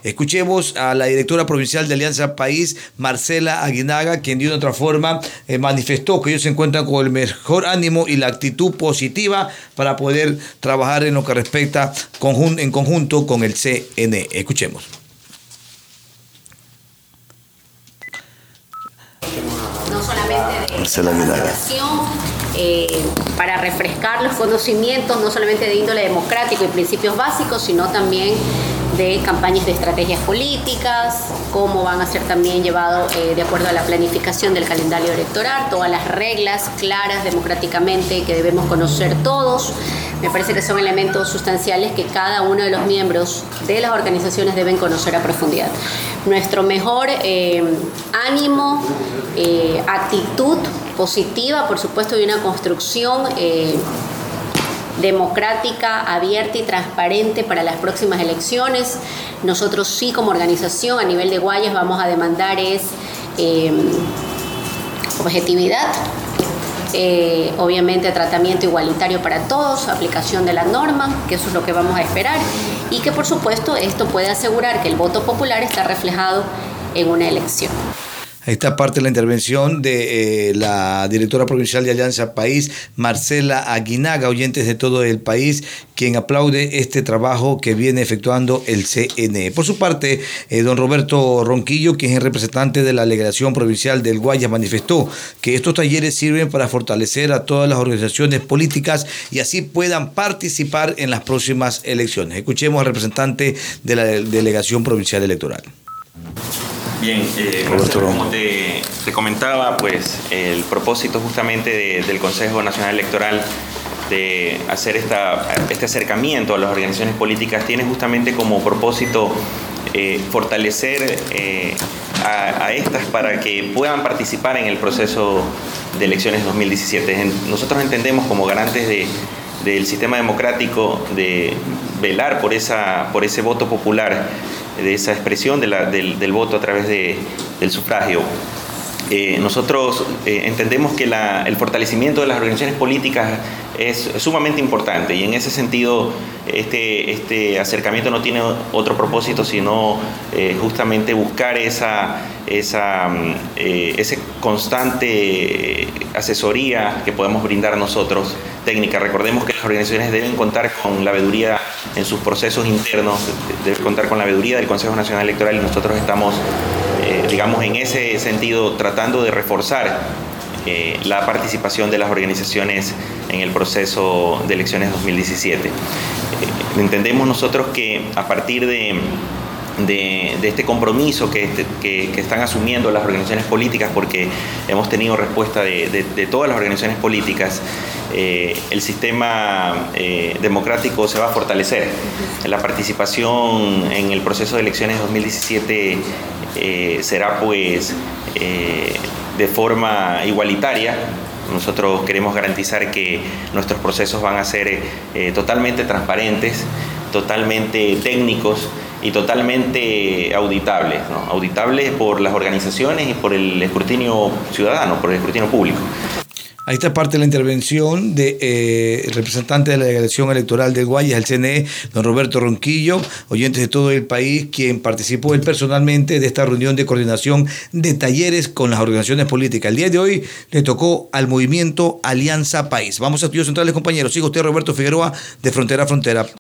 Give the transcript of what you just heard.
Escuchemos a la directora provincial de Alianza País, Marcela Aguinaga, quien de una otra forma manifestó que ellos se encuentran con el mejor ánimo y la actitud positiva para poder trabajar en lo que respecta en conjunto con el CNE. Escuchemos. No solamente de capacitación, para refrescar los conocimientos, no solamente de índole democrático y principios básicos, sino también de campañas de estrategias políticas, cómo van a ser también llevados de acuerdo a la planificación del calendario electoral, todas las reglas claras democráticamente que debemos conocer todos. Me parece que son elementos sustanciales que cada uno de los miembros de las organizaciones deben conocer a profundidad. Nuestro mejor ánimo, actitud positiva, por supuesto, de una construcción democrática, abierta y transparente para las próximas elecciones. Nosotros sí, como organización a nivel de Guayas, vamos a demandar objetividad, obviamente tratamiento igualitario para todos, aplicación de la norma, que eso es lo que vamos a esperar, y que por supuesto esto puede asegurar que el voto popular está reflejado en una elección. Esta parte de la intervención de la directora provincial de Alianza País, Marcela Aguinaga, oyentes de todo el país, quien aplaude este trabajo que viene efectuando el CNE. Por su parte, don Roberto Ronquillo, quien es representante de la Delegación Provincial del Guayas, manifestó que estos talleres sirven para fortalecer a todas las organizaciones políticas y así puedan participar en las próximas elecciones. Escuchemos al representante de la Delegación Provincial Electoral. Bien, como te comentaba, pues el propósito justamente del Consejo Nacional Electoral de hacer este acercamiento a las organizaciones políticas tiene justamente como propósito fortalecer a estas para que puedan participar en el proceso de elecciones 2017. Nosotros entendemos como garantes del sistema democrático de velar por ese voto popular, de esa expresión del voto a través del sufragio. Nosotros entendemos que el fortalecimiento de las organizaciones políticas es sumamente importante, y en ese sentido este acercamiento no tiene otro propósito sino justamente buscar esa constante asesoría que podemos brindar nosotros, técnica. Recordemos que las organizaciones deben contar con la veeduría en sus procesos internos, deben contar con la veeduría del Consejo Nacional Electoral, y nosotros estamos en ese sentido tratando de reforzar la participación de las organizaciones en el proceso de elecciones 2017. Entendemos nosotros que a partir de este compromiso que están asumiendo las organizaciones políticas, porque hemos tenido respuesta de todas las organizaciones políticas, el sistema democrático se va a fortalecer. La participación en el proceso de elecciones 2017 será pues de forma igualitaria. Nosotros queremos garantizar que nuestros procesos van a ser totalmente transparentes, totalmente técnicos y totalmente auditables, ¿no? Auditables por las organizaciones y por el escrutinio ciudadano, por el escrutinio público. Ahí está parte de la intervención del representante de la Delegación Electoral del Guayas, el CNE, don Roberto Ronquillo, oyentes de todo el país, quien participó él personalmente de esta reunión de coordinación de talleres con las organizaciones políticas. El día de hoy le tocó al movimiento Alianza País. Vamos a estudios centrales, compañeros. Sigue usted, Roberto Figueroa, de Frontera a Frontera.